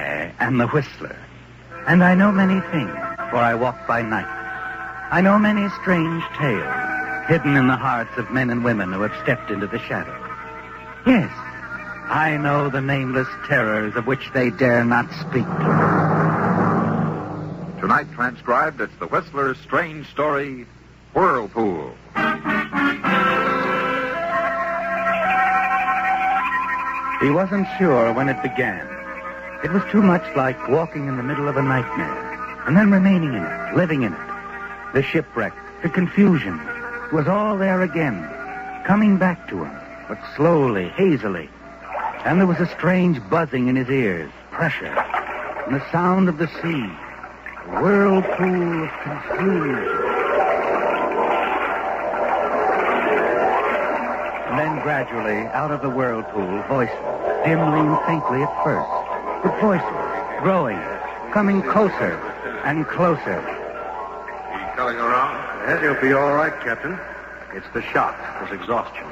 I am the Whistler, and I know many things, for I walk by night. I know many strange tales, hidden in the hearts of men and women who have stepped into the shadow. Yes, I know the nameless terrors of which they dare not speak. Tonight transcribed, it's the Whistler's strange story, Whirlpool. He wasn't sure when it began. It was too much like walking in the middle of a nightmare, and then remaining in it, living in it. The shipwreck, the confusion, was all there again, coming back to him, but slowly, hazily. And there was a strange buzzing in his ears, pressure, and the sound of the sea, a whirlpool of confusion. And then gradually, out of the whirlpool, voices, dimly and faintly at first, but voices, growing, coming closer and closer. He coming around? Yes, he'll be all right, Captain. It's the shock, this exhaustion.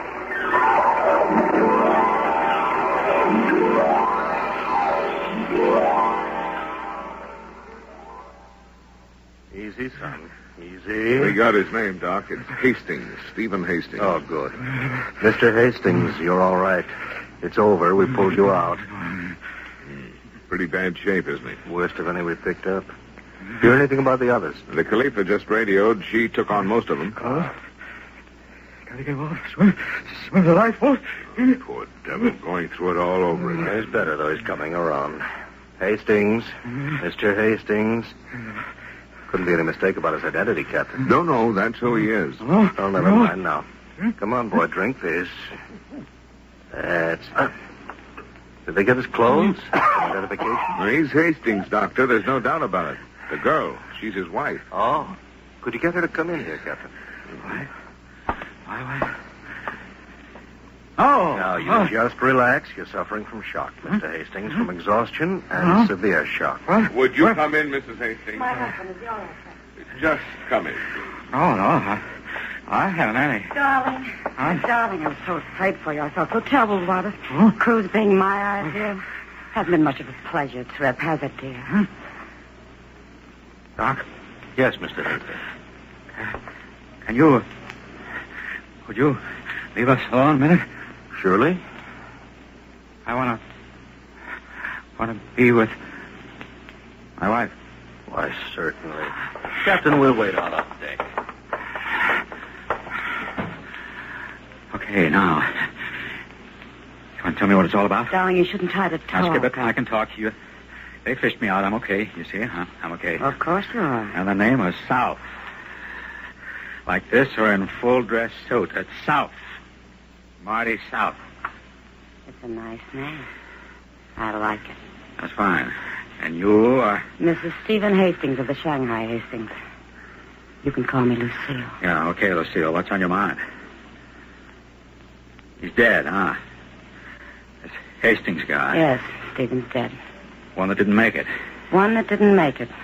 Easy, son. Easy. We got his name, Doc. It's Hastings, Stephen Hastings. Oh, good. Mr. Hastings, you're all right. It's over. We pulled you out. Pretty bad shape, isn't he? Worst of any we picked up. Hear anything about the others? The Khalifa just radioed. She took on most of them. Oh? Gotta get water. Swim to the lifeboat. Poor devil, going through it all over again. He's better, though. He's coming around. Hastings. Mr. Hastings. Couldn't be any mistake about his identity, Captain. No, that's who he is. Oh, Never mind now. Come on, boy, drink this. That's... Did they get his clothes? Identification? Well, he's Hastings, Doctor. There's no doubt about it. The girl, she's his wife. Oh. Could you get her to come in here, Captain? Why? Oh! Now, you just relax. You're suffering from shock, Mr. Hastings, from exhaustion and severe shock. What? Would you come in, Mrs. Hastings? My husband is yours. Just come in. No. I haven't any. Darling. Huh? Darling, I was so afraid for you. I felt so terrible about it. Cruise being my idea. Hasn't been much of a pleasure trip, has it, dear? Doc, Yes, Mr. Hastings. Would you leave us alone a minute? Surely. I want to be with my wife. Why, certainly. Captain, we'll wait on up deck. Okay, now. You want to tell me what it's all about? Darling, you shouldn't try to talk. Now, skip it. I can talk to you. They fished me out. I'm okay. You see? Huh? I'm okay. Of course you are. And the name was South. Like this or in full dress suit. It's South. Marty South. It's a nice name. I like it. That's fine. And you are... Mrs. Stephen Hastings of the Shanghai Hastings. You can call me Lucille. Yeah, okay, Lucille. What's on your mind? He's dead, huh? This Hastings guy. Yes, Stephen's dead. One that didn't make it. One that didn't make it.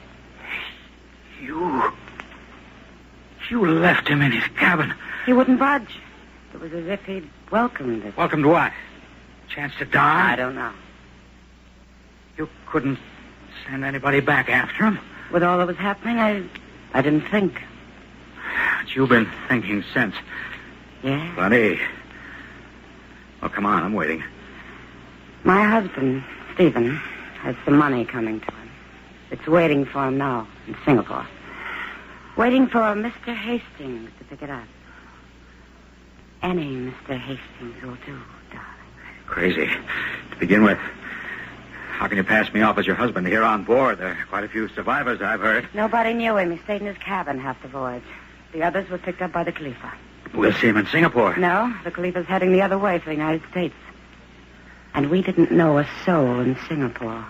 You left him in his cabin. He wouldn't budge. It was as if he'd welcomed it. Welcome to what? Chance to die? I don't know. You couldn't send anybody back after him? With all that was happening, I didn't think. But you've been thinking since. Yeah? Plenty. Well, come on, I'm waiting. My husband, Stephen, has some money coming to him. It's waiting for him now in Singapore. Waiting for Mr. Hastings to pick it up. Any Mr. Hastings will do, darling. Crazy. To begin with, how can you pass me off as your husband here on board? There are quite a few survivors, I've heard. Nobody knew him. He stayed in his cabin half the voyage. The others were picked up by the Khalifa. We'll see him in Singapore. No, the Khalifa's heading the other way for the United States. And we didn't know a soul in Singapore.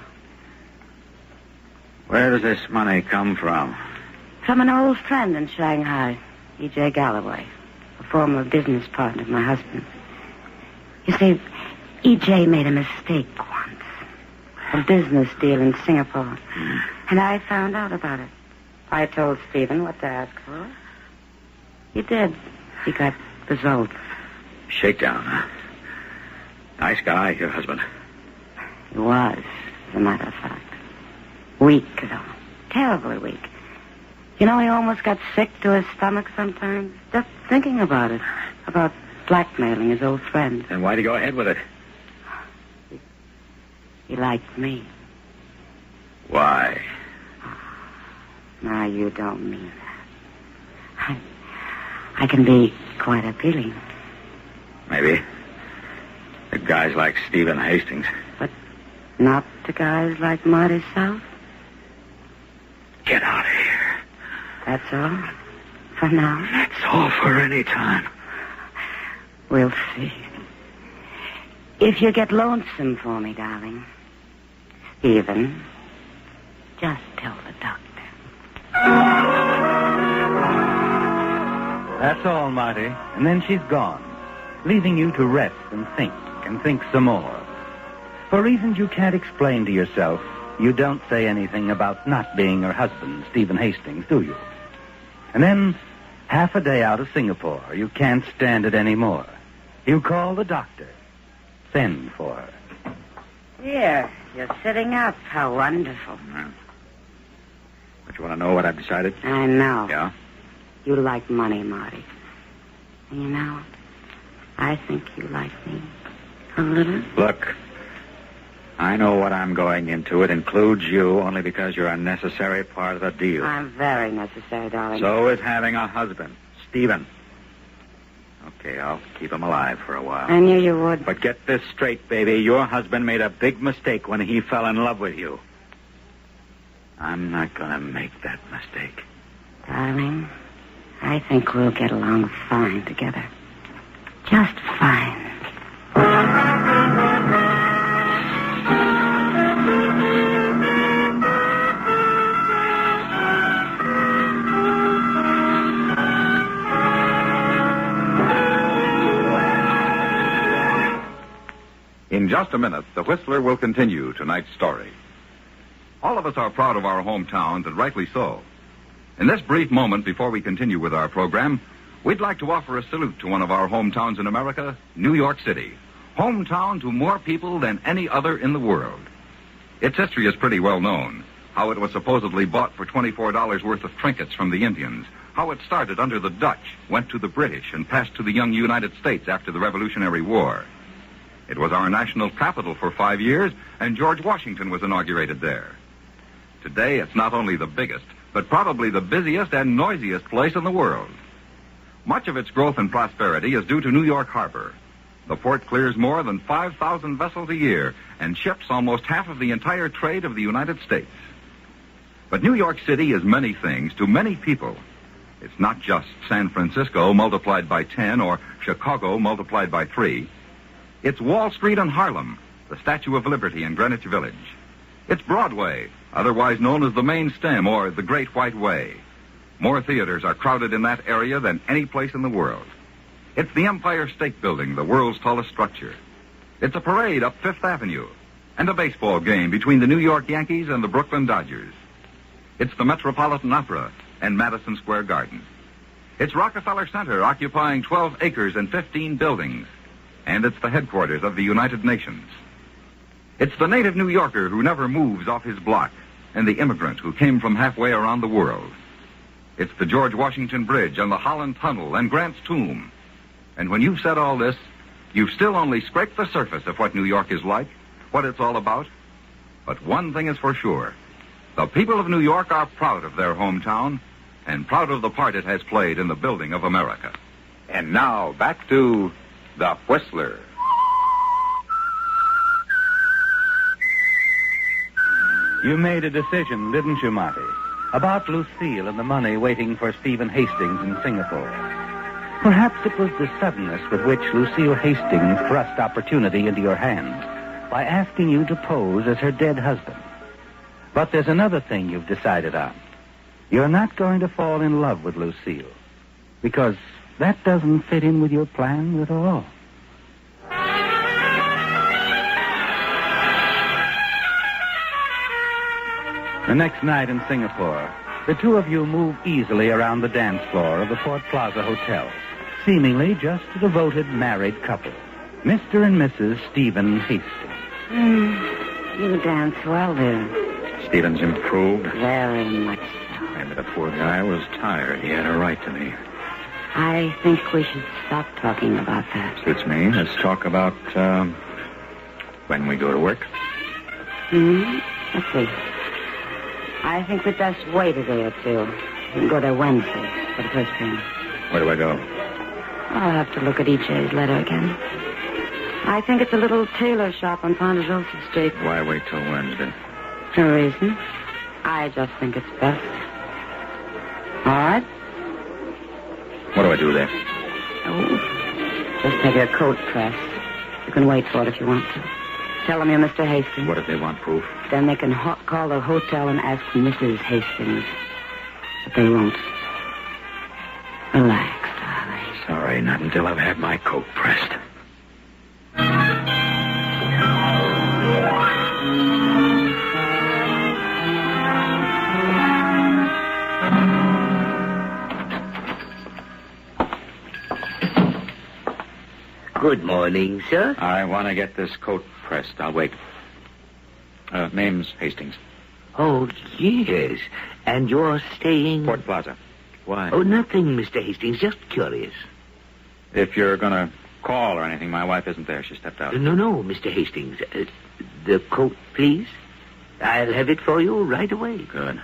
Where does this money come from? From an old friend in Shanghai, E.J. Galloway, a former business partner of my husband's. You see, E.J. made a mistake once. A business deal in Singapore. And I found out about it. I told Stephen what to ask for. He did. He got results. Shakedown, huh? Nice guy, your husband. He was. as a matter of fact. Weak, though. Terribly weak. You know, he almost got sick to his stomach sometimes, just thinking about it. About blackmailing his old friend. Then why'd he go ahead with it? He liked me. Why? Now, you don't mean that. I can be quite appealing. Maybe. To guys like Stephen Hastings. But not to guys like Marty South? Get out of here. That's all? For now? That's all for any time. We'll see. If you get lonesome for me, darling, Stephen, just tell the doctor. That's all, Marty. And then she's gone, leaving you to rest and think some more. For reasons you can't explain to yourself, you don't say anything about not being her husband, Stephen Hastings, do you? And then, half a day out of Singapore, you can't stand it anymore. You call the doctor. Send for her. Here, you're sitting up. How wonderful. But you want to know what I've decided? I know. Yeah? You like money, Marty. And you know, I think you like me. A little. Look, I know what I'm going into. It includes you only because you're a necessary part of the deal. I'm very necessary, darling. So is having a husband, Stephen. Okay, I'll keep him alive for a while. I knew you would. But get this straight, baby. Your husband made a big mistake when he fell in love with you. I'm not going to make that mistake. Darling, I think we'll get along fine together. Just fine. In just a minute, the Whistler will continue tonight's story. All of us are proud of our hometowns, and rightly so. In this brief moment before we continue with our program, we'd like to offer a salute to one of our hometowns in America, New York City. Hometown to more people than any other in the world. Its history is pretty well known. How it was supposedly bought for $24 worth of trinkets from the Indians. How it started under the Dutch, went to the British, and passed to the young United States after the Revolutionary War. It was our national capital for 5 years, and George Washington was inaugurated there. Today, it's not only the biggest, but probably the busiest and noisiest place in the world. Much of its growth and prosperity is due to New York Harbor. The port clears more than 5,000 vessels a year and ships almost half of the entire trade of the United States. But New York City is many things to many people. It's not just San Francisco multiplied by 10 or Chicago multiplied by 3. It's Wall Street and Harlem, the Statue of Liberty in Greenwich Village. It's Broadway, otherwise known as the Main Stem or the Great White Way. More theaters are crowded in that area than any place in the world. It's the Empire State Building, the world's tallest structure. It's a parade up Fifth Avenue and a baseball game between the New York Yankees and the Brooklyn Dodgers. It's the Metropolitan Opera and Madison Square Garden. It's Rockefeller Center, occupying 12 acres and 15 buildings. And it's the headquarters of the United Nations. It's the native New Yorker who never moves off his block, and the immigrant who came from halfway around the world. It's the George Washington Bridge and the Holland Tunnel and Grant's Tomb. And when you've said all this, you've still only scraped the surface of what New York is like, what it's all about. But one thing is for sure. The people of New York are proud of their hometown and proud of the part it has played in the building of America. And now, back to The Whistler. You made a decision, didn't you, Marty? About Lucille and the money waiting for Stephen Hastings in Singapore. Perhaps it was the suddenness with which Lucille Hastings thrust opportunity into your hands by asking you to pose as her dead husband. But there's another thing you've decided on. You're not going to fall in love with Lucille, because that doesn't fit in with your plans at all. The next night in Singapore, the two of you move easily around the dance floor of the Fort Plaza Hotel, seemingly just a devoted married couple, Mr. and Mrs. Stephen Hastings. You dance well there. Stevens improved. Very much so. Maybe the poor guy was tired. He had a right to me. I think we should stop talking about that. Suits me. Let's talk about, when we go to work. Let's see. I think we'd best wait a day or two. We can go there Wednesday for the first payment. Where do I go? I'll have to look at E.J.'s letter again. I think it's a little tailor shop on Ponderosa Street. Why wait till Wednesday? No reason. I just think it's best. All right? What do I do there? Oh, just have your coat pressed. You can wait for it if you want to. Tell them you're Mr. Hastings. What if they want proof? Then they can call the hotel and ask for Mrs. Hastings. But they won't. Relax, darling. Sorry, not until I've had my coat pressed. Good morning, sir. I want to get this coat pressed. I'll wait. Name's Hastings. Oh, yes. And you're staying... Port Plaza. Why? Oh, nothing, Mr. Hastings. Just curious. If you're going to call or anything, my wife isn't there. She stepped out. No, Mr. Hastings. The coat, please. I'll have it for you right away. Good.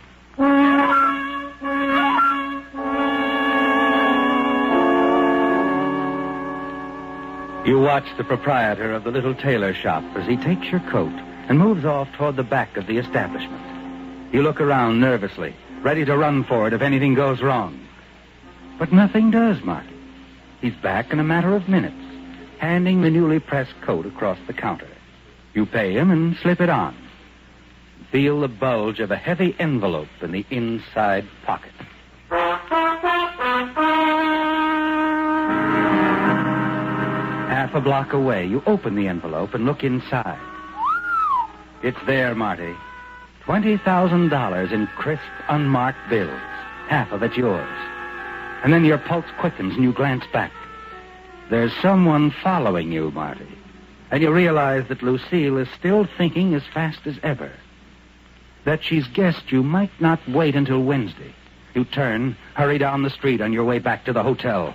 You watch the proprietor of the little tailor shop as he takes your coat and moves off toward the back of the establishment. You look around nervously, ready to run for it if anything goes wrong. But nothing does, Marty. He's back in a matter of minutes, handing the newly pressed coat across the counter. You pay him and slip it on. Feel the bulge of a heavy envelope in the inside pocket. Half a block away, you open the envelope and look inside. It's there, Marty. $20,000 in crisp, unmarked bills. Half of it yours. And then your pulse quickens and you glance back. There's someone following you, Marty. And you realize that Lucille is still thinking as fast as ever. That she's guessed you might not wait until Wednesday. You turn, hurry down the street on your way back to the hotel.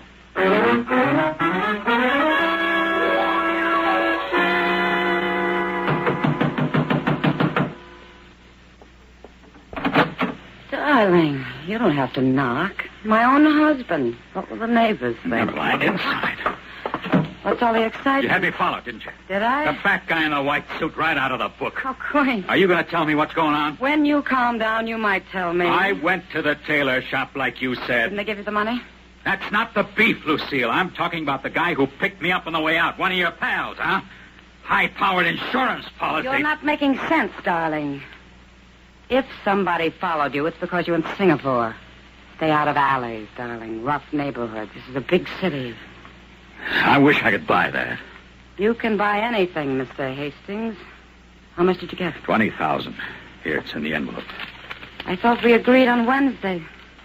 Darling, you don't have to knock. My own husband. What will the neighbors think? Never mind. Inside. What's all the excitement? You had me followed, didn't you? Did I? The fat guy in the white suit right out of the book. How quaint. Are you going to tell me what's going on? When you calm down, you might tell me. I went to the tailor shop like you said. Didn't they give you the money? That's not the beef, Lucille. I'm talking about the guy who picked me up on the way out. One of your pals, huh? High-powered insurance policy. You're not making sense, darling. If somebody followed you, it's because you're in Singapore. Stay out of alleys, darling. Rough neighborhoods. This is a big city. I wish I could buy that. You can buy anything, Mr. Hastings. How much did you get? $20,000. Here, it's in the envelope. I thought we agreed on Wednesday.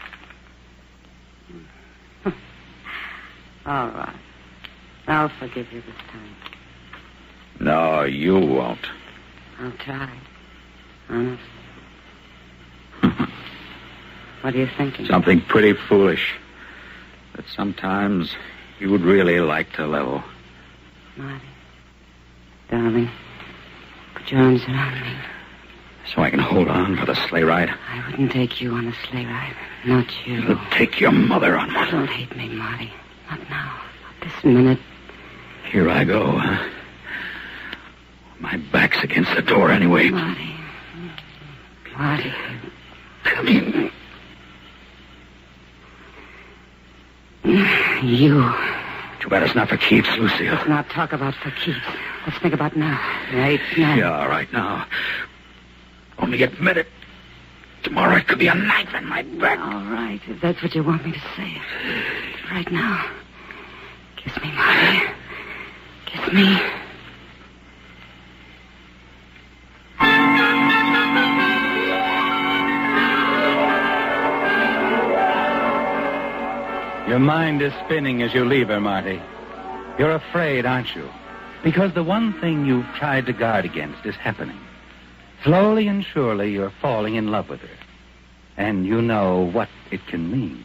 All right. I'll forgive you this time. No, you won't. I'll try. Honest. What are you thinking? Something pretty foolish. That sometimes you would really like to level. Marty. Darling. Put your arms around me. So I can hold on for the sleigh ride? I wouldn't take you on a sleigh ride. Not you. You'll take your mother on one. Don't hate me, Marty. Not now. Not this minute. Here I go, huh? My back's against the door anyway. Marty. Marty. Come in. You. Too bad it's not for keeps, Lucille. Let's not talk about for keeps. Let's think about now. Right now. Yeah, all right, now. Only admit it. Tomorrow it could be a knife in my back. All right, if that's what you want me to say. Right now. Kiss me, Marty. Kiss me. Your mind is spinning as you leave her, Marty. You're afraid, aren't you? Because the one thing you've tried to guard against is happening. Slowly and surely, you're falling in love with her. And you know what it can mean.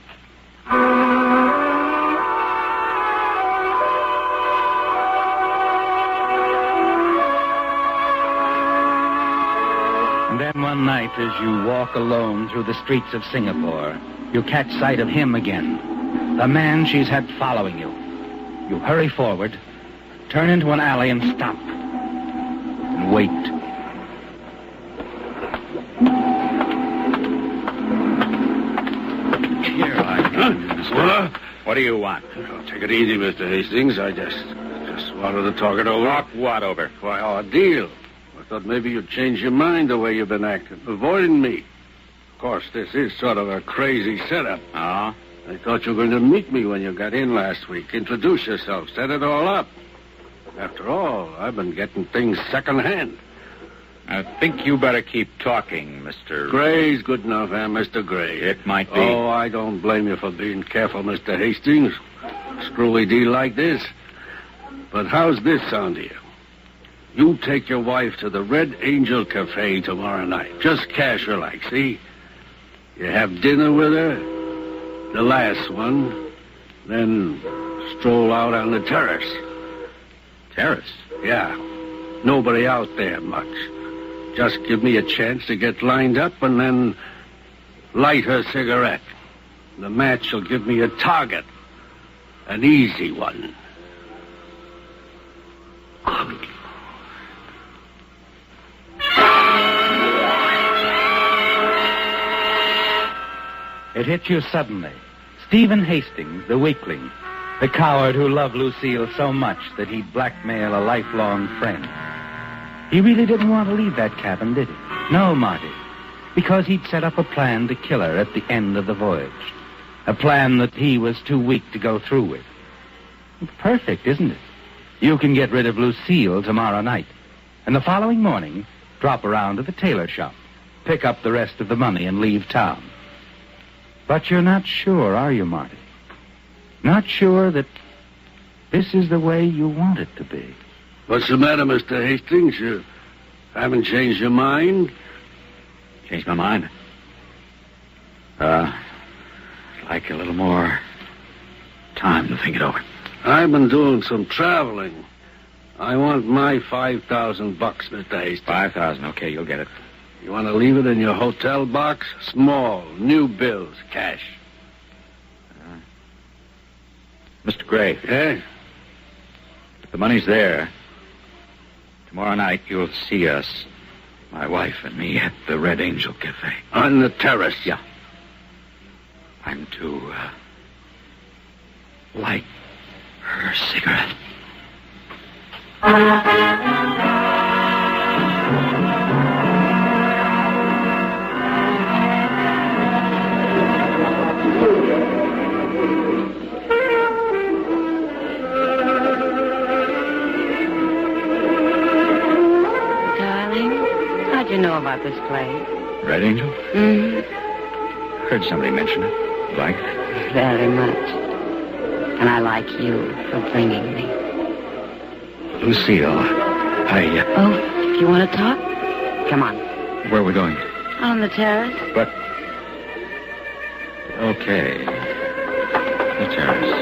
And then one night, as you walk alone through the streets of Singapore, you catch sight of him again, the man she's had following you. You hurry forward, turn into an alley and stop. And wait. Here I am. What do you want? Oh, take it easy, Mr. Hastings. I just wanted to talk it over. Talk what over? Why, our deal. I thought maybe you'd change your mind the way you've been acting, avoiding me. Of course, this is sort of a crazy setup. Oh? I thought you were going to meet me when you got in last week, introduce yourself, set it all up. After all, I've been getting things secondhand. I think you better keep talking, Mr. Gray's good enough, Mr. Gray? It might be. Oh, I don't blame you for being careful, Mr. Hastings. Screwy deal like this. But how's this sound to you? You take your wife to the Red Angel Cafe tomorrow night. Just casual like, see? You have dinner with her, the last one, then stroll out on the terrace. Terrace? Yeah. Nobody out there much. Just give me a chance to get lined up and then light her cigarette. The match will give me a target. An easy one. It hit you suddenly. Stephen Hastings, the weakling, the coward who loved Lucille so much that he'd blackmail a lifelong friend. He really didn't want to leave that cabin, did he? No, Marty. Because he'd set up a plan to kill her at the end of the voyage. A plan that he was too weak to go through with. It's perfect, isn't it? You can get rid of Lucille tomorrow night. And the following morning, drop around to the tailor shop, pick up the rest of the money and leave town. But you're not sure, are you, Marty? Not sure that this is the way you want it to be. What's the matter, Mr. Hastings? You haven't changed your mind? Changed my mind. Like a little more time to think it over. I've been doing some traveling. I want my $5,000, Mr. Hastings. 5,000, okay, you'll get it. You want to leave it in your hotel box? Small, new bills, cash. Mr. Gray. Yeah? If the money's there, tomorrow night you'll see us, my wife and me, at the Red Angel Cafe. On the terrace? Yeah. I'm to light her cigarette. How'd you know about this place? Red Angel? Mm-hmm. Heard somebody mention it. You like it? Very much. And I like you for bringing me. Lucille, Oh, if you want to talk, come on. Where are we going? On the terrace. But... Okay. The terrace.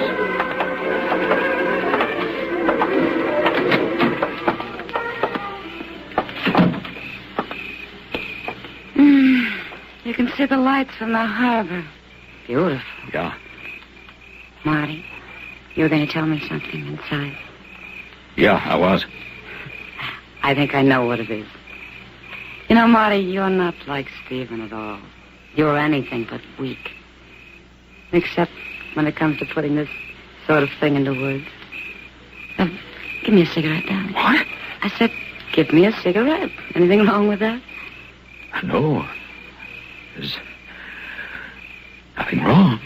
You can see the lights from the harbor. Beautiful. Yeah. Marty, you're going to tell me something inside. Yeah, I was. I think I know what it is. You know, Marty, you're not like Stephen at all. You're anything but weak. Except when it comes to putting this sort of thing into words. Give me a cigarette, darling. What? I said, give me a cigarette. Anything wrong with that? No. There's nothing wrong.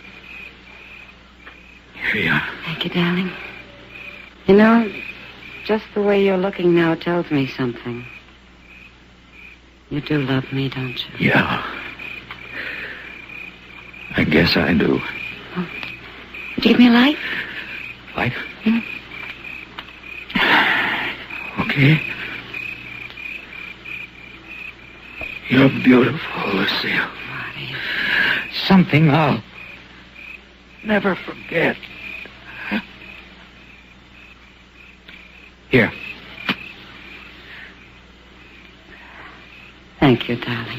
Here you are. Thank you, darling. You know, just the way you're looking now tells me something. You do love me, don't you? Yeah. I guess I do. Oh. Would you give me a light? Light? Hmm? Jackie. You're beautiful, Lucille. Something I'll never forget. Here. Thank you, darling.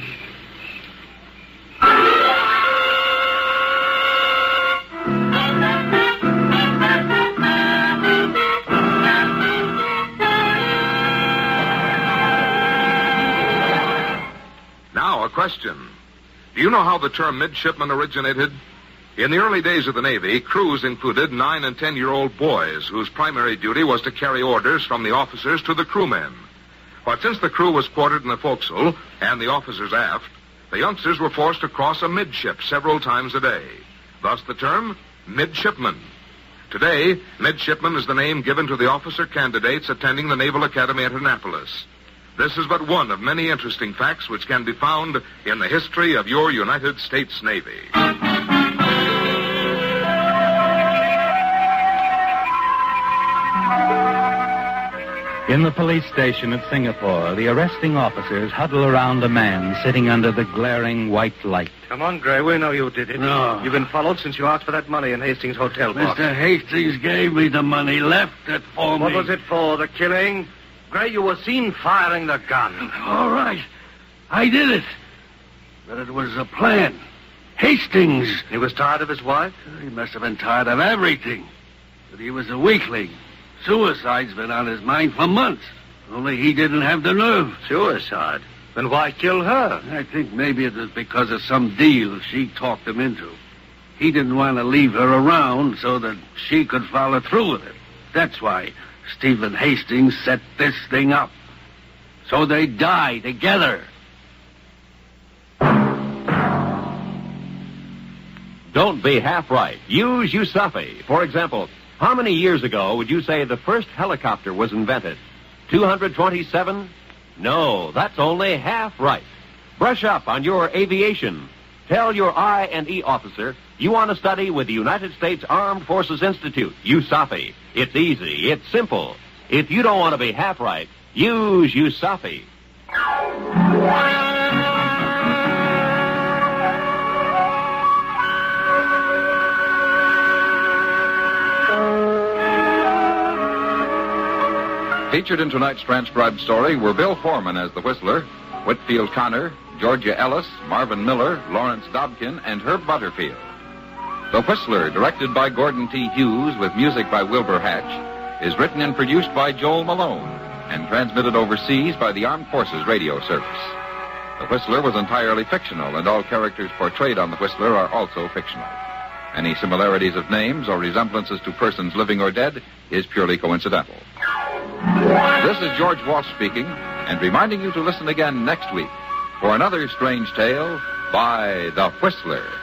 Now, a question. Do you know how the term midshipman originated? In the early days of the Navy, crews included 9- and 10-year-old boys whose primary duty was to carry orders from the officers to the crewmen. But since the crew was quartered in the forecastle and the officers aft, the youngsters were forced to cross a midship several times a day. Thus the term midshipman. Today, midshipman is the name given to the officer candidates attending the Naval Academy at Annapolis. This is but one of many interesting facts which can be found in the history of your United States Navy. In the police station at Singapore, the arresting officers huddle around a man sitting under the glaring white light. Come on, Gray. We know you did it. No. You've been followed since you asked for that money in Hastings' hotel box. Mr. Hastings gave me the money, left it for me. What was it for, the killing? Gray, you were seen firing the gun. All right. I did it. But it was a plan. Hastings. He was tired of his wife? He must have been tired of everything. But he was a weakling. Suicide's been on his mind for months. Only he didn't have the nerve. Suicide? Then why kill her? I think maybe it was because of some deal she talked him into. He didn't want to leave her around so that she could follow through with it. That's why Stephen Hastings set this thing up. So they'd die together. Don't be half right. Use Usafi. For example, how many years ago would you say the first helicopter was invented? 227? No, that's only half right. Brush up on your aviation. Tell your I&E officer you want to study with the United States Armed Forces Institute, USAFI. It's easy. It's simple. If you don't want to be half right, use USAFI. Featured in tonight's transcribed story were Bill Foreman as the Whistler, Whitfield Connor, Georgia Ellis, Marvin Miller, Lawrence Dobkin, and Herb Butterfield. The Whistler, directed by Gordon T. Hughes with music by Wilbur Hatch, is written and produced by Joel Malone and transmitted overseas by the Armed Forces Radio Service. The Whistler was entirely fictional, and all characters portrayed on The Whistler are also fictional. Any similarities of names or resemblances to persons living or dead is purely coincidental. This is George Walsh speaking, and reminding you to listen again next week for another strange tale by The Whistler.